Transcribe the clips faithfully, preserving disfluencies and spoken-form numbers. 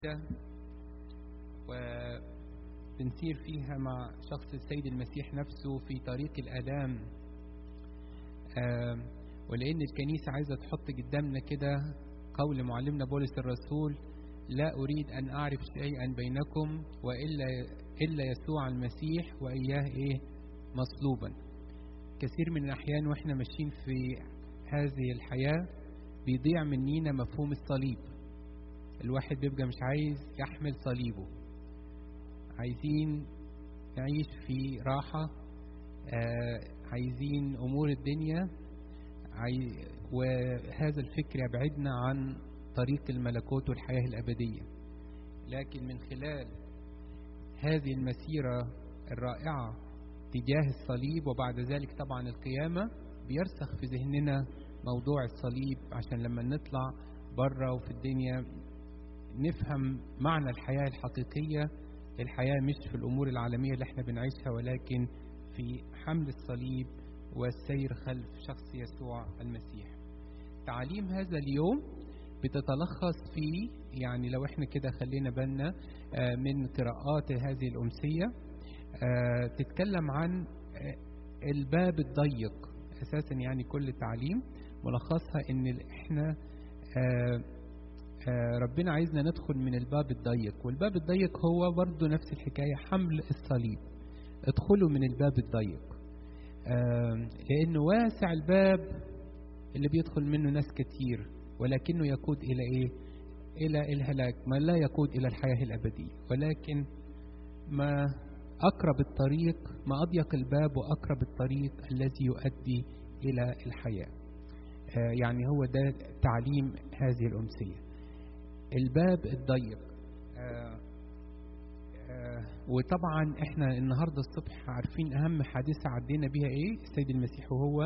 وبنسير فيها مع شخص السيد المسيح نفسه في طريق الآلام. ولأن الكنيسة عايزة تحط قدامنا كده قول معلمنا بولس الرسول: لا أريد أن أعرف شيئا بينكم وإلا إلا يسوع المسيح وإياه إيه مصلوبا. كثير من الأحيان وإحنا ماشيين في هذه الحياة بيضيع مننا مفهوم الصليب. الواحد بيبقى مش عايز يحمل صليبه، عايزين نعيش في راحة، آه عايزين أمور الدنيا، عايز وهذا الفكر يبعدنا عن طريق الملكوت والحياة الأبدية. لكن من خلال هذه المسيرة الرائعة تجاه الصليب وبعد ذلك طبعا القيامة بيرسخ في ذهننا موضوع الصليب، عشان لما نطلع بره وفي الدنيا نفهم معنى الحياة الحقيقية. الحياة مش في الأمور العالمية اللي احنا بنعيشها، ولكن في حمل الصليب والسير خلف شخص يسوع المسيح. تعاليم هذا اليوم بتتلخص في، يعني لو احنا كده خلينا بالنا من قراءات هذه الأمسية، تتكلم عن الباب الضيق. أساسا يعني كل التعليم ملخصها ان احنا ربنا عايزنا ندخل من الباب الضيق، والباب الضيق هو برضو نفس الحكاية، حمل الصليب. ادخلوا من الباب الضيق لأنه واسع الباب اللي بيدخل منه ناس كتير، ولكنه يقود إلى إيه؟ إلى الهلاك، ما لا يقود إلى الحياة الأبدية. ولكن ما أقرب الطريق، ما أضيق الباب وأقرب الطريق الذي يؤدي إلى الحياة. يعني هو ده تعليم هذه الأمسية، الباب الضيق. آآ آآ وطبعا احنا النهاردة الصبح عارفين أهم حادثة عدينا بها إيه؟ السيد المسيح وهو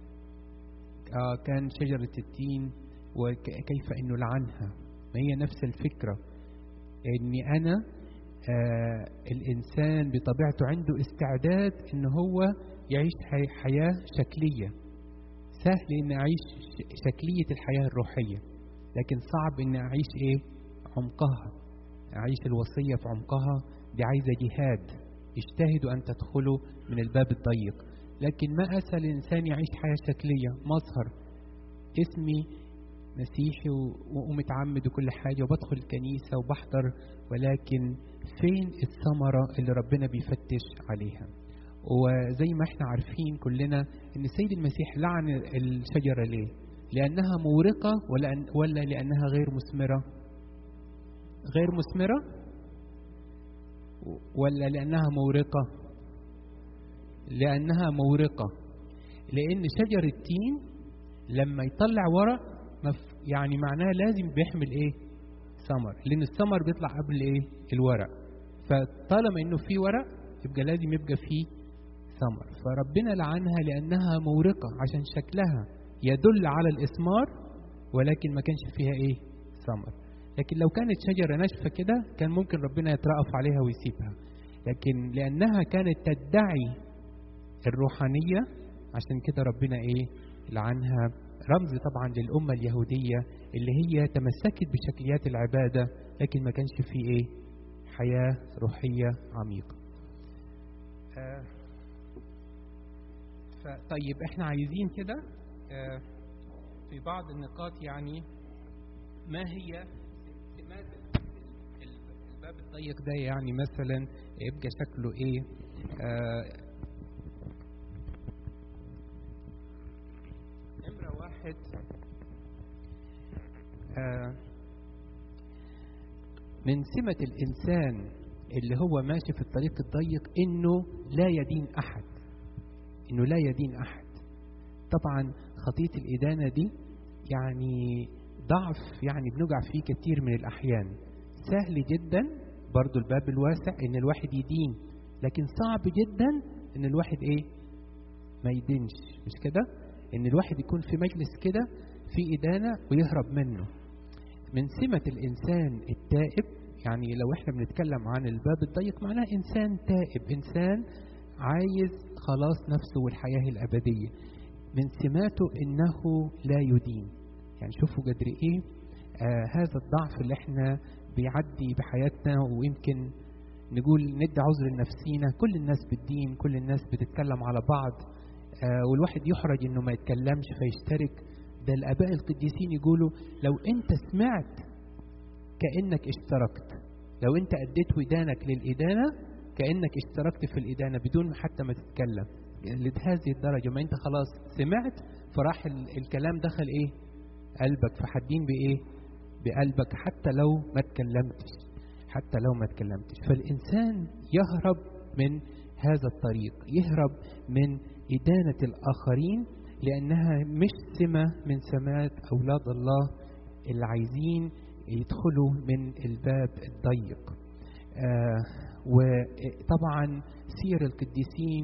كان شجرة التين وكيف إنه لعنها. ما هي نفس الفكرة، إني أنا الإنسان بطبيعته عنده استعداد إنه هو يعيش حياة شكلية. سهل إن أعيش شكلية الحياة الروحية، لكن صعب إن أعيش إيه؟ عمقها، أعيش الوصية في عمقها. دي عايزة جهاد. اجتهدوا أن تدخلوا من الباب الضيق. لكن ما أسهل الإنسان يعيش حياة شكلية، مظهر، اسمي مسيحي ومتعمد وكل حاجة وبدخل الكنيسة وبحضر، ولكن فين الثمرة اللي ربنا بيفتش عليها؟ وزي ما احنا عارفين كلنا ان السيد المسيح لعن الشجرة ليه؟ لأنها مورقة ولا ولا لأنها غير مثمرة؟ غير مثمرة ولا لأنها مورقة؟ لأنها مورقة. لأن شجر التين لما يطلع ورق يعني معناها لازم بيحمل ايه؟ ثمر، لأن الثمر بيطلع قبل ايه؟ الورق. فطالما انه في ورق يبقى لازم يبقى فيه ثمر. فربنا لعنها لأنها مورقة، عشان شكلها يدل على الإثمار ولكن ما كانش فيها ايه؟ ثمر. لكن لو كانت شجرة ناشفة كده كان ممكن ربنا يترأف عليها ويسيبها، لكن لأنها كانت تدعي الروحانية عشان كده ربنا ايه؟ لعنها. رمز طبعا للأمة اليهودية اللي هي تمسكت بشكليات العبادة، لكن ما كانش فيه ايه؟ حياة روحية عميقة. آه طيب احنا عايزين كده آه في بعض النقاط، يعني ما هي سمات الباب الضيق ده؟ يعني مثلا يبقى شكله ايه؟ آه نمرة واحد، آه من سمة الإنسان اللي هو ماشي في الطريق الضيق إنه لا يدين أحد، إنه لا يدين أحد. طبعا خطية الإدانة دي يعني ضعف، يعني بنقع فيه كتير من الأحيان. سهل جدا برضو الباب الواسع إن الواحد يدين، لكن صعب جدا إن الواحد إيه؟ ما يدينش، مش كده؟ إن الواحد يكون في مجلس كده في إدانة ويهرب منه. من سمة الإنسان التائب، يعني لو إحنا بنتكلم عن الباب الضيق معناه إنسان تائب، إنسان عايز خلاص نفسه والحياة الأبدية. من سماته إنه لا يدين. يعني شوفوا قدر إيه آه هذا الضعف اللي إحنا بيعدي بحياتنا، ويمكن نقول ندي عذر لنفسينا. كل الناس بالدين، كل الناس بتتكلم على بعض، آه والواحد يحرج انه ما يتكلمش فيشترك. ده الآباء القديسين يقولوا لو انت سمعت كأنك اشتركت، لو انت اديت ودانك للإدانة كأنك اشتركت في الإدانة بدون حتى ما تتكلم. لهذه الدرجة ما انت خلاص سمعت فراح الكلام دخل ايه قلبك، فحدين بايه بقلبك حتى لو ما تكلمتش، حتى لو ما تكلمتش. فالإنسان يهرب من هذا الطريق، يهرب من إدانة الآخرين، لأنها مش سمة من سمات أولاد الله اللي عايزين يدخلوا من الباب الضيق. آه وطبعا سير القديسين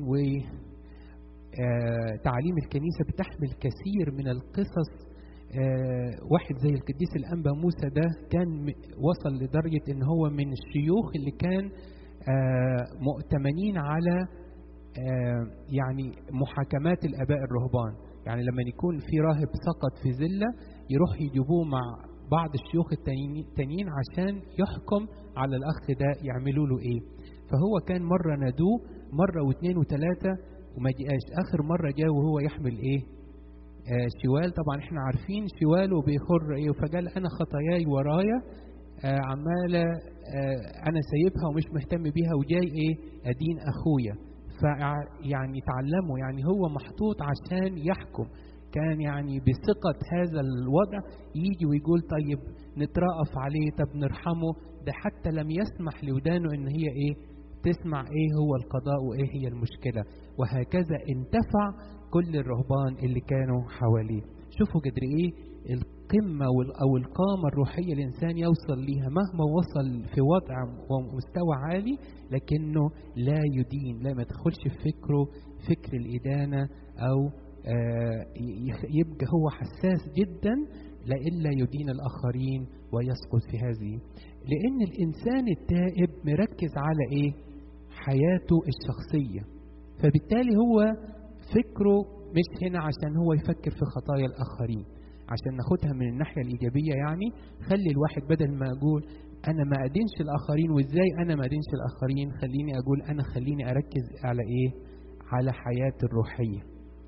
وتعليم الكنيسة بتحمل كثير من القصص. آه واحد زي القديس الأنبا موسى ده كان وصل لدرجة ان هو من الشيوخ اللي كان آه مؤتمنين على آه يعني محاكمات الآباء الرهبان. يعني لما يكون في راهب سقط في زلة يروح يجيبوه مع بعض الشيوخ التانيين عشان يحكم على الأخ ده يعملوا له ايه. فهو كان مرة نادوه مرة واثنين وثلاثة وما جاءش. آخر مرة جاء وهو يحمل ايه آه شوال. طبعا احنا عارفين شوال وبيخر ايه. فقال انا خطاياي ورايا آه عمالة آه انا سايبها ومش مهتم بيها وجاي ايه ادين اخويا. فيعني تعلموا يعني هو محطوط عشان يحكم. كان يعني بثقة هذا الوضع يجي ويقول طيب نترأف عليه، طب نرحمه. ده حتى لم يسمح لودانه ان هي ايه تسمع ايه هو القضاء وايه هي المشكلة. وهكذا انتفع كل الرهبان اللي كانوا حواليه. شوفوا قدر ايه القمة او القامة الروحية الانسان يوصل ليها مهما وصل في وضع ومستوى عالي، لكنه لا يدين، لا ما تدخلش في فكره فكر الإدانة او آه يبقى هو حساس جدا لإلا يدين الآخرين ويسقط في هذه. لأن الإنسان التائب مركز على إيه؟ حياته الشخصية. فبالتالي هو فكره مش هنا عشان هو يفكر في خطايا الآخرين. عشان ناخدها من الناحية الإيجابية يعني خلي الواحد بدل ما أقول أنا ما أدينش الآخرين وإزاي أنا ما أدينش الآخرين، خليني أقول أنا خليني أركز على إيه؟ على حياتي الروحية.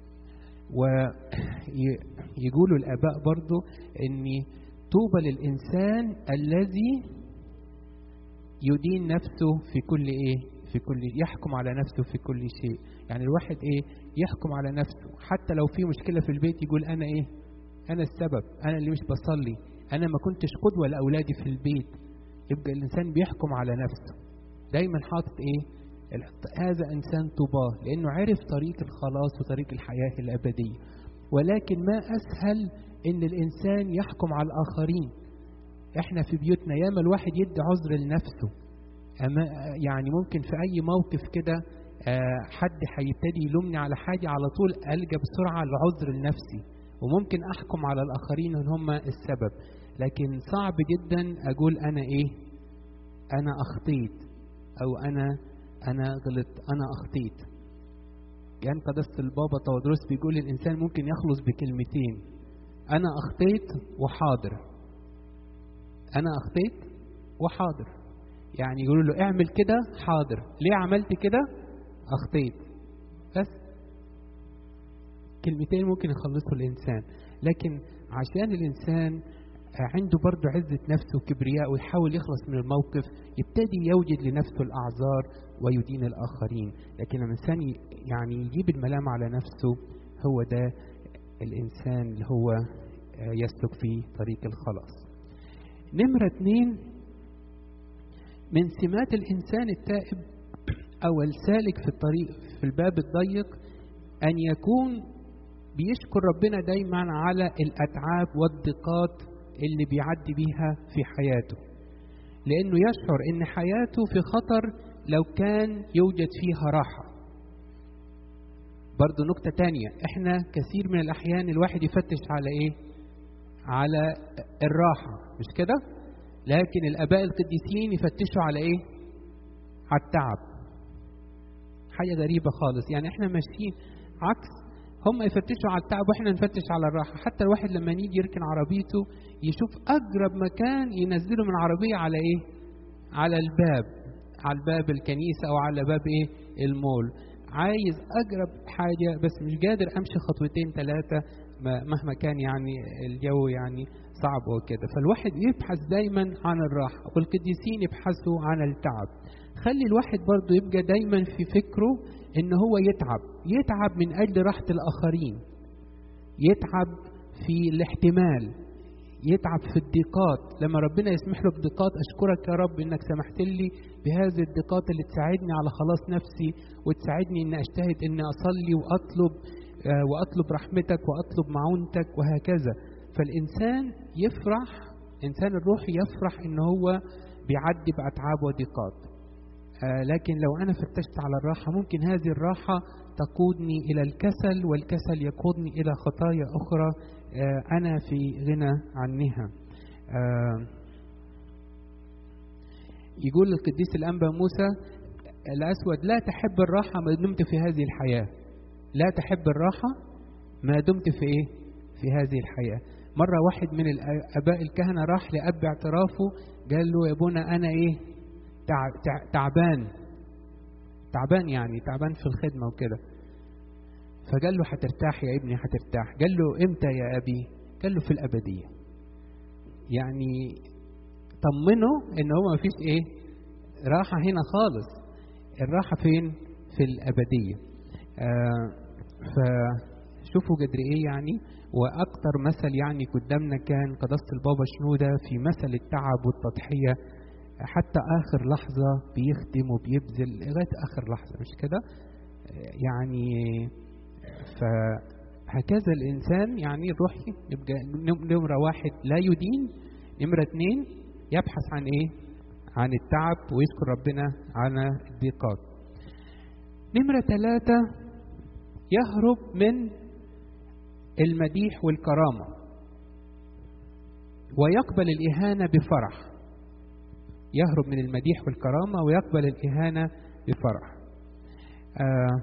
ويقولوا الآباء برضو أن طوبى للإنسان الذي يدين نفسه في كل إيه في كل يحكم على نفسه في كل شيء. يعني الواحد إيه يحكم على نفسه حتى لو في مشكلة في البيت يقول أنا إيه أنا السبب، أنا اللي مش بصلي، أنا ما كنتش قدوة لأولادي في البيت. يبقى الإنسان بيحكم على نفسه دايما حاطط إيه هذا إنسان طوباه لأنه عرف طريق الخلاص وطريق الحياة الأبدية. ولكن ما أسهل إن الإنسان يحكم على الآخرين. إحنا في بيوتنا ياما الواحد يدي عذر لنفسه. أما يعني ممكن في أي موقف كده حد هيبتدي يلومني على حاجة على طول ألجأ بسرعة العذر لنفسي، وممكن أحكم على الآخرين إن هم السبب. لكن صعب جدا أقول أنا إيه أنا أخطيت أو أنا أنا غلط أنا أخطيت. كان يعني قداسة البابا تودروس بيقول الإنسان ممكن يخلص بكلمتين، أنا أخطيت وحاضر. أنا أخطيت وحاضر. يعني يقولوا له اعمل كده حاضر، ليه عملت كده؟ أخطيت. بس كلمتين ممكن يخلصوا الإنسان. لكن عشان الإنسان عنده برضو عزة نفسه وكبرياء ويحاول يخلص من الموقف يبتدي يوجد لنفسه الأعذار ويدين الآخرين. لكن لما الإنسان يعني يجيب الملام على نفسه هو ده الإنسان اللي هو يسلك في طريق الخلاص. نمرة اثنين من سمات الإنسان التائب أو السالك في الطريق في الباب الضيق أن يكون بيشكر ربنا دايما على الأتعاب والضيقات اللي بيعدي بيها في حياته، لأنه يشعر إن حياته في خطر لو كان يوجد فيها راحة. برضو نقطة تانية، إحنا كثير من الأحيان الواحد يفتش على إيه؟ على الراحة، مش كده؟ لكن الآباء القديسين يفتشوا على إيه؟ على التعب. حاجة غريبة خالص. يعني إحنا ماشيين عكس هم يفتشوا على التعب واحنا نفتش على الراحة. حتى الواحد لما يجي يركن عربيته يشوف أقرب مكان ينزله من عربية على إيه؟ على الباب، على الباب الكنيسة أو على باب إيه؟ المول. عايز أقرب حاجة، بس مش قادر أمشي خطوتين ثلاثة مهما كان يعني الجو يعني صعب وكده. فالواحد يبحث دايما عن الراحة، والقديسين يبحثوا عن التعب. خلي الواحد برضو يبقى دايما في فكره إن هو يتعب، يتعب من أجل راحة الآخرين، يتعب في الاحتمال، يتعب في الضيقات. لما ربنا يسمح له بضيقات أشكرك يا رب إنك سمحت لي بهذه الضيقات اللي تساعدني على خلاص نفسي، وتساعدني إن أجتهد إن أصلي وأطلب وأطلب رحمتك وأطلب معونتك وهكذا. فالإنسان يفرح، إنسان الروح يفرح إن هو بيعدي بأتعاب وضيقات. آه لكن لو أنا فتشت على الراحة ممكن هذه الراحة تقودني إلى الكسل، والكسل يقودني إلى خطايا أخرى آه أنا في غنى عنها. آه يقول القديس الأنبا موسى الأسود: لا تحب الراحة ما دمت في هذه الحياة، لا تحب الراحة ما دمت في إيه؟ في هذه الحياة. مرة واحد من الآباء الكهنة راح لأب اعترافه قال له: يا ابونا أنا إيه؟ تعبان تعبان يعني تعبان في الخدمة وكده. فقال له: هترتاح يا ابني هترتاح. قال له: امتى يا أبي؟ قال له: في الأبدية. يعني طمنه إن هو مفيش إيه؟ راحة هنا خالص، الراحة فين؟ في الأبدية. آه فشوفوا قدر إيه يعني. وأكتر مثل يعني قدامنا كان قداسة البابا شنودة في مثل التعب والتضحية، حتى آخر لحظة بيخدم وبيبذل لغاية آخر لحظة، مش كده؟ يعني فهكذا الإنسان يعني الروحي يبقى نمرة واحد لا يدين، نمرة اثنين يبحث عن إيه؟ عن التعب ويشكر ربنا على الضيقات. نمرة ثلاثة يهرب من المديح والكرامة ويقبل الإهانة بفرح. يهرب من المديح والكرامة ويقبل الإهانة بفرح. آه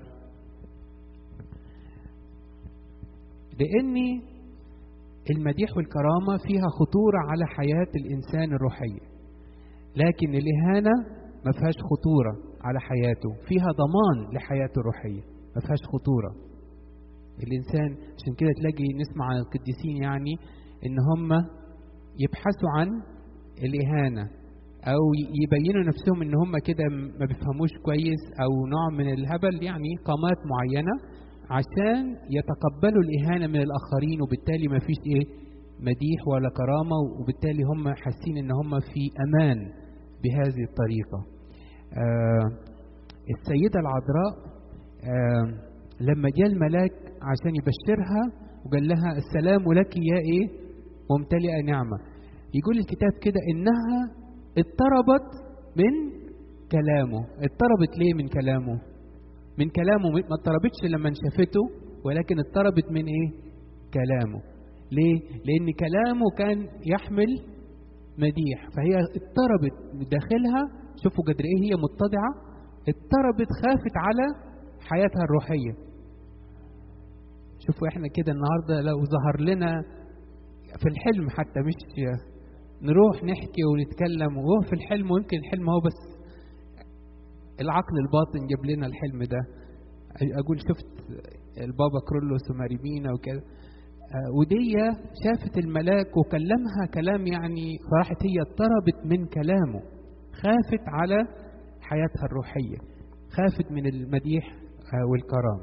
لأن المديح والكرامة فيها خطورة على حياة الإنسان الروحية، لكن الإهانة ما فيهاش خطورة على حياته، فيها ضمان لحياته الروحية، ما فيهاش خطورة. الإنسان عشان كده تلاقي نسمع عن القديسين يعني إن هم يبحثوا عن الإهانة أو يبينوا نفسهم إن هم كده ما بيفهموش كويس أو نوع من الهبل، يعني قامات معينة عشان يتقبلوا الإهانة من الآخرين، وبالتالي ما فيش إيه مديح ولا كرامة، وبالتالي هم حاسين إن هم في أمان بهذه الطريقة. آه السيدة العذراء آه لما جاء الملاك عشان يبشرها وقال لها: السلام لك يا إيه ممتلئة نعمة، يقول الكتاب كده إنها اضطربت من كلامه. اضطربت ليه من كلامه؟ من كلامه ما اضطربتش لما شافته، ولكن اضطربت من ايه؟ كلامه. ليه؟ لان كلامه كان يحمل مديح، فهي اضطربت داخلها. شوفوا قدر ايه هي متضعة، اضطربت، خافت على حياتها الروحية. شوفوا احنا كده النهاردة لو ظهر لنا في الحلم حتى، مش نروح نحكي ونتكلم وهو في الحلم، ويمكن الحلم هو بس العقل الباطن جاب لنا الحلم ده. اقول شفت البابا كرولوس وماريمينا وكده، ودي شافت الملاك وكلمها كلام يعني، فراحت هي اضطربت من كلامه، خافت على حياتها الروحية، خافت من المديح والكرام.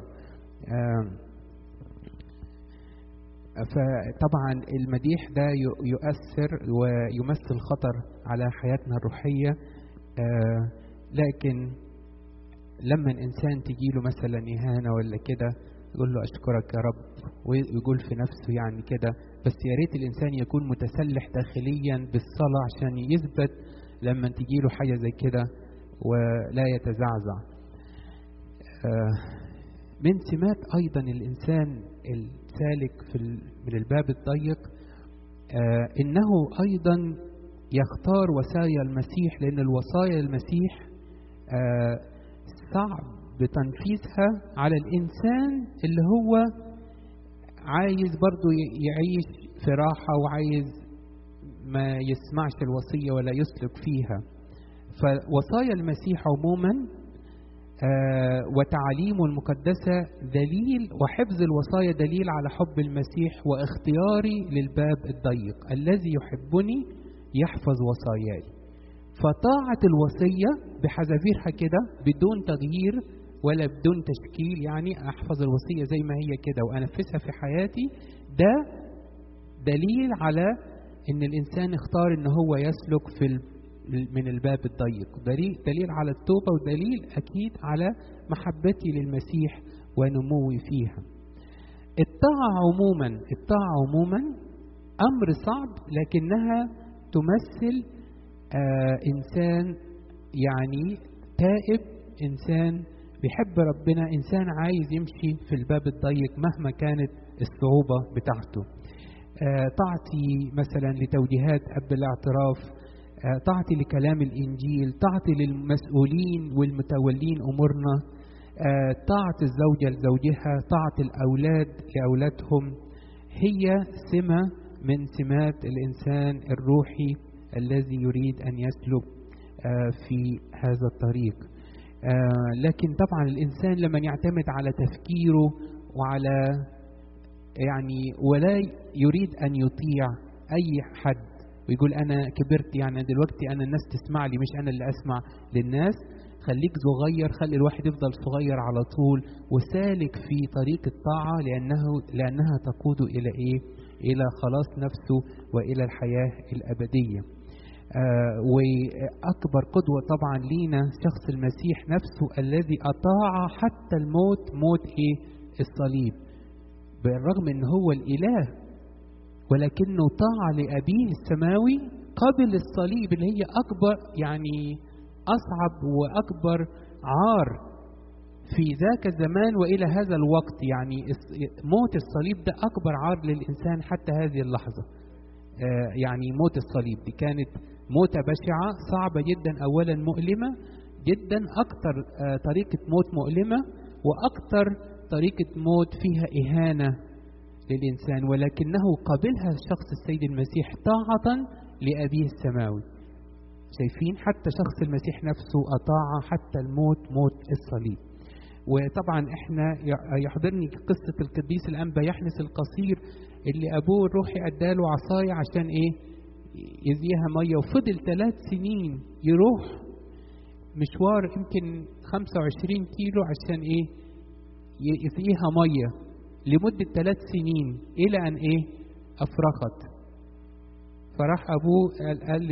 فطبعا المديح ده يؤثر ويمثل خطر على حياتنا الروحية. لكن لما الإنسان تجيله مثلا إهانة ولا كده يقول له: أشكرك يا رب، ويقول في نفسه يعني كده. بس يا ريت الإنسان يكون متسلح داخليا بالصلاة عشان يثبت لما تجيله حاجة زي كده ولا يتزعزع. من سمات أيضا الإنسان السالك في من الباب الضيق إنه أيضا يختار وصايا المسيح، لأن الوصايا المسيح صعب تنفيذها على الإنسان اللي هو عايز برضو يعيش في راحة وعايز ما يسمعش الوصية ولا يسلك فيها. فوصايا المسيح عموما آه وتعاليمه المقدسة دليل، وحفظ الوصايا دليل على حب المسيح واختياري للباب الضيق. الذي يحبني يحفظ وصاياي. فطاعة الوصية بحذافيرها كده بدون تغيير ولا بدون تشكيل، يعني أحفظ الوصية زي ما هي كده وأنفذها في حياتي، ده دليل على إن الإنسان اختار إن هو يسلك في من الباب الضيق. دليل على التوبة، ودليل أكيد على محبتي للمسيح ونموي فيها. الطاعة عموما الطاعة عموما أمر صعب، لكنها تمثل آه إنسان يعني تائب، إنسان بيحب ربنا، إنسان عايز يمشي في الباب الضيق مهما كانت الصعوبة بتاعته. آه طاعتي مثلا لتوجيهات أب الاعتراف، طاعتي لكلام الإنجيل، طاعتي للمسؤولين والمتولين أمورنا، طاعة الزوجة لزوجها، طاعة الأولاد لأولادهم، هي سمة من سمات الإنسان الروحي الذي يريد أن يسلك في هذا الطريق. لكن طبعا الإنسان لما يعتمد على تفكيره وعلى يعني ولا يريد أن يطيع أي حد ويقول أنا كبرت، يعني دلوقتي أنا الناس تسمع لي مش أنا اللي أسمع للناس، خليك صغير، خلي الواحد يفضل صغير على طول وسالك في طريق الطاعة، لأنه لأنها تقود إلى إيه؟ إلى خلاص نفسه وإلى الحياة الأبدية. آه وأكبر قدوة طبعا لينا شخص المسيح نفسه الذي أطاع حتى الموت، موت إيه؟ الصليب. بالرغم أنه هو الإله ولكنه طاع لأبيه السماوي قبل الصليب اللي هي أكبر يعني أصعب وأكبر عار في ذاك الزمان وإلى هذا الوقت. يعني موت الصليب ده أكبر عار للإنسان حتى هذه اللحظة. آه يعني موت الصليب دي كانت موتة بشعة صعبة جدا، أولا مؤلمة جدا، أكتر آه طريقة موت مؤلمة وأكتر طريقة موت فيها إهانة للإنسان، ولكنه قبلها شخص السيد المسيح طاعة لأبيه السماوي. شايفين حتى شخص المسيح نفسه أطاع حتى الموت، موت الصليب. وطبعا احنا يحضرني قصة القديس الأنبا يحنس القصير اللي أبوه الروحي أداله عصاية عشان إيه؟ يزيها مية، وفضل ثلاث سنين يروح مشوار يمكن خمسة وعشرين كيلو عشان إيه؟ يزيها مية لمدة ثلاث سنين إلى أن إيه؟ أفرخت. فراح أبوه قال, قال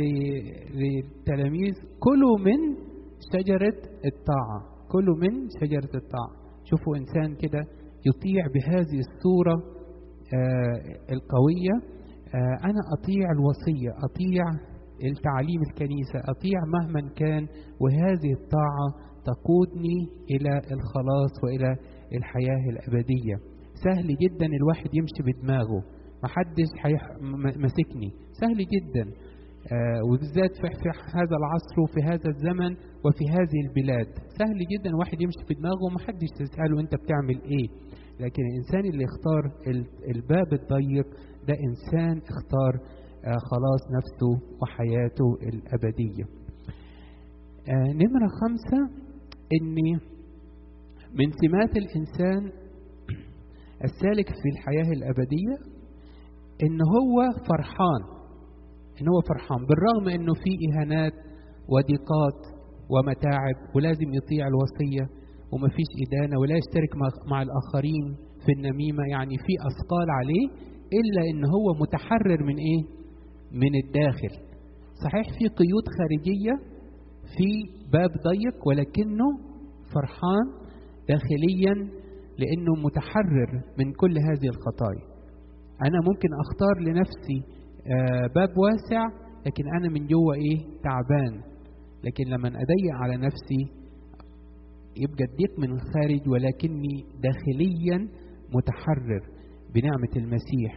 للتلاميذ كلوا من شجرة الطاعة، كلوا من شجرة الطاعة. شوفوا إنسان كده يطيع بهذه الصورة آه القوية. آه أنا أطيع الوصية، أطيع التعليم الكنيسة، أطيع مهما كان، وهذه الطاعة تقودني إلى الخلاص وإلى الحياة الأبدية. سهل جدا الواحد يمشي بدماغه، محدش ماسكني، سهل جدا. آه وبالذات في هذا العصر وفي هذا الزمن وفي هذه البلاد سهل جدا واحد يمشي بدماغه ومحدش تسأله انت بتعمل ايه. لكن الانسان اللي اختار الباب الضيق ده انسان اختار آه خلاص نفسه وحياته الابدية. آه نمرة خمسة، ان من سمات الانسان السالك في الحياة الأبدية إن هو فرحان، إن هو فرحان بالرغم إنه في إهانات وضيقات ومتاعب، ولازم يطيع الوصية ومفيش إدانة ولا يشترك مع الآخرين في النميمة، يعني في أثقال عليه، إلا إن هو متحرر من إيه؟ من الداخل. صحيح في قيود خارجية، في باب ضيق، ولكنه فرحان داخليا لأنه متحرر من كل هذه الخطايا. أنا ممكن أختار لنفسي باب واسع لكن أنا من جوه إيه؟ تعبان. لكن لما أضيق على نفسي يبقى الضيق من الخارج ولكني داخليا متحرر بنعمة المسيح.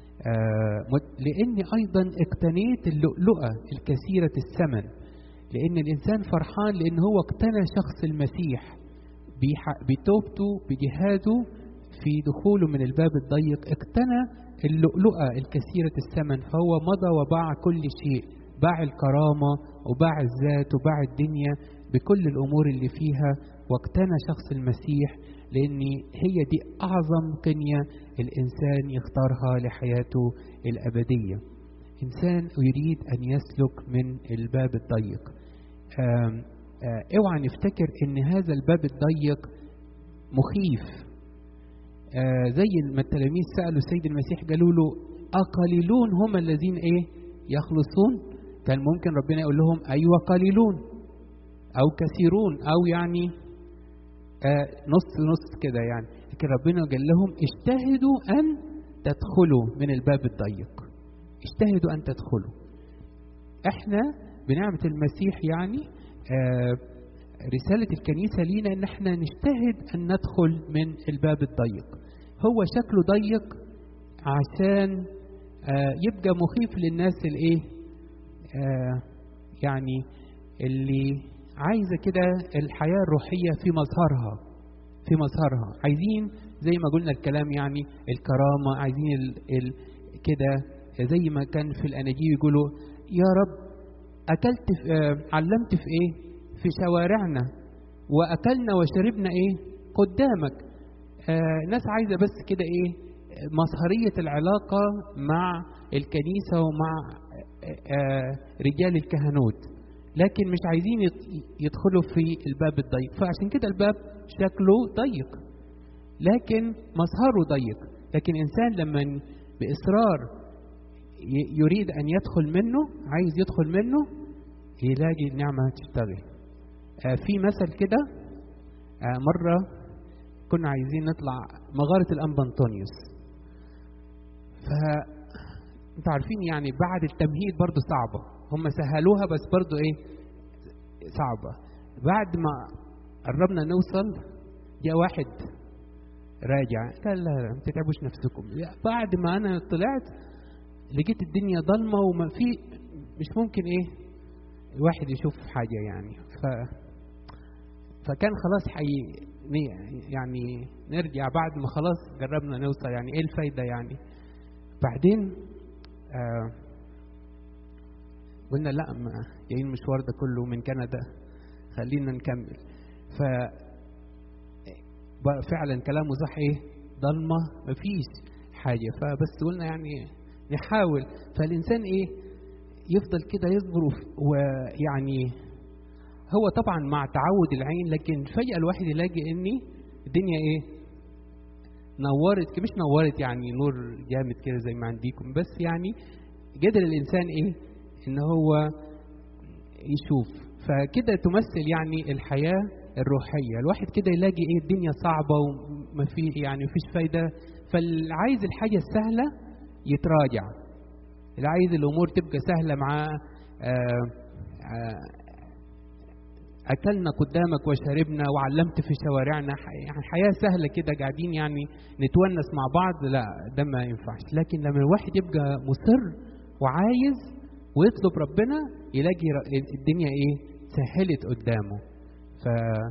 لأني أيضا اقتنيت اللؤلؤة الكثيرة الثمن، لأن الإنسان فرحان لأن هو اقتنى شخص المسيح بتوبته بجهاده في دخوله من الباب الضيق اقتنى اللؤلؤة الكثيرة الثمن، فهو مضى وباع كل شيء، باع الكرامة وباع الذات وباع الدنيا بكل الأمور اللي فيها، واقتنى شخص المسيح، لأن هي دي أعظم قنية الإنسان يختارها لحياته الأبدية. إنسان يريد أن يسلك من الباب الضيق. آم آه اوعى نفتكر ان هذا الباب الضيق مخيف. آه زي ما التلاميذ سألوا السيد المسيح قالوا له أقليلون هم الذين ايه يخلصون؟ كان ممكن ربنا يقول لهم ايوه قليلون او كثيرون او يعني آه نص نص كده يعني، لكن ربنا قال لهم اجتهدوا ان تدخلوا من الباب الضيق، اجتهدوا ان تدخلوا. احنا بنعمة المسيح يعني آه رسالة الكنيسة لينا ان احنا نجتهد ان ندخل من الباب الضيق. هو شكله ضيق عشان آه يبقى مخيف للناس الايه آه يعني اللي عايزة كده الحياة الروحية في مظهرها في مظهرها عايزين زي ما قلنا الكلام يعني الكرامة، عايزين ال ال كده زي ما كان في الأناجيل يقولوا يا رب أكلت في آه علمت في إيه؟ في شوارعنا وأكلنا وشربنا إيه؟ قدامك. آه ناس عايزة بس كده إيه؟ مظهرية العلاقة مع الكنيسة ومع آه رجال الكهنوت، لكن مش عايزين يدخلوا في الباب الضيق، فعشان كده الباب شكله ضيق لكن مظهره ضيق. لكن إنسان لما بإصرار يريد أن يدخل منه، عايز يدخل منه، يلاقي النعمة تشتغل. آه في مثل كده آه مرة كنا عايزين نطلع مغارة الأنبا أنطونيوس، فأنتوا عارفين يعني بعد التمهيد برضو صعبة، هم سهلوها بس برضو إيه صعبة. بعد ما قربنا نوصل جاء واحد راجع قال لا لا ما تتعبوش نفسكم. بعد ما أنا طلعت لقيت الدنيا ضلمة وما في مش ممكن ايه الواحد يشوف حاجة يعني. ف فكان خلاص حي يعني نرجع بعد ما خلاص جربنا نوصل، يعني ايه الفايدة يعني. بعدين آه قلنا لا ما جايين مشوار ده كله من كندا خلينا نكمل. ف فعلا كلامه صح، ايه ضلمة مفيش حاجة، فبس قلنا يعني نحاول. فالإنسان إيه يفضل كده يصبر، ويعني هو طبعا مع تعود العين، لكن فجأة الواحد يلاقي إني الدنيا إيه نورت، مش نورت يعني نور جامد كده زي ما عنديكم، بس يعني قدر الإنسان إيه إن هو يشوف. فكده تمثل يعني الحياة الروحية. الواحد كده يلاقي إيه الدنيا صعبة وما في يعني مفيش فايدة، فالعايز الحاجة السهلة يتراجع، اللي عايز الامور تبقى سهله معاه. اكلنا قدامك وشربنا وعلمت في شوارعنا، يعني حياه سهله كده قاعدين يعني نتونس مع بعض، لا ده ما ينفعش. لكن لما الواحد يبقى مصر وعايز ويطلب ربنا يلاقي الدنيا ايه سهلت قدامه، ف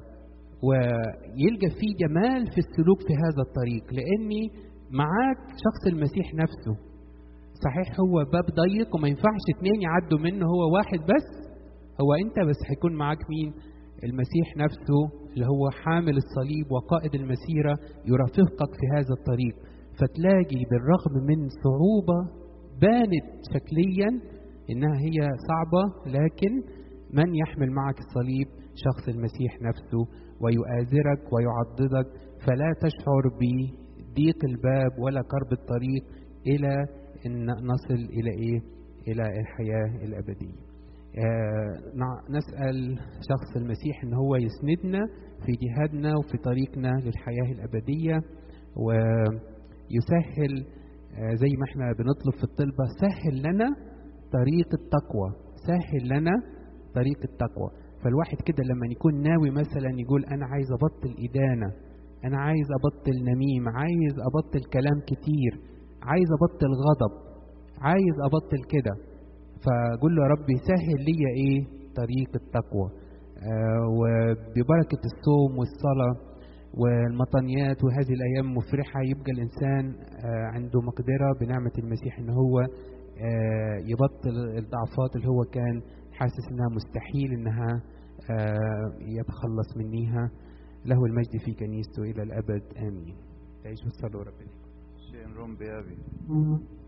ويلقى فيه جمال في السلوك في هذا الطريق، لاني معاك شخص المسيح نفسه. صحيح هو باب ضيق وما ينفعش اتنين يعدوا منه، هو واحد بس، هو انت بس. هيكون معاك مين؟ المسيح نفسه اللي هو حامل الصليب وقائد المسيرة يرافقك في هذا الطريق. فتلاقي بالرغم من صعوبة بانت شكليا انها هي صعبة، لكن من يحمل معك الصليب شخص المسيح نفسه ويؤازرك ويعضدك، فلا تشعر بضيق الباب ولا كرب الطريق إلى أن نصل إلى إيه؟ إلى الحياة الأبدية. آه نسأل شخص المسيح أن هو يسندنا في جهادنا وفي طريقنا للحياة الأبدية، ويسهل آه زي ما احنا بنطلب في الطلبة، سهل لنا طريق التقوى، سهل لنا طريق التقوى. فالواحد كده لما يكون ناوي مثلا يقول أنا عايز أبطل إدانة، أنا عايز أبطل نميم، عايز أبطل كلام كتير، عايز أبطل غضب، عايز أبطل كده، فقول له يا ربي سهل لي إيه طريق التقوى. آه وببركة الصوم والصلاة والمطنيات وهذه الأيام مفرحة، يبقى الإنسان عنده مقدرة بنعمة المسيح إن هو يبطل الضعفات اللي هو كان حاسس إنها مستحيل إنها يتخلص منيها. له المجد في كنيسته إلى الأبد آمين. تعيش وتصلوا ربنا. شيء روم بيابي.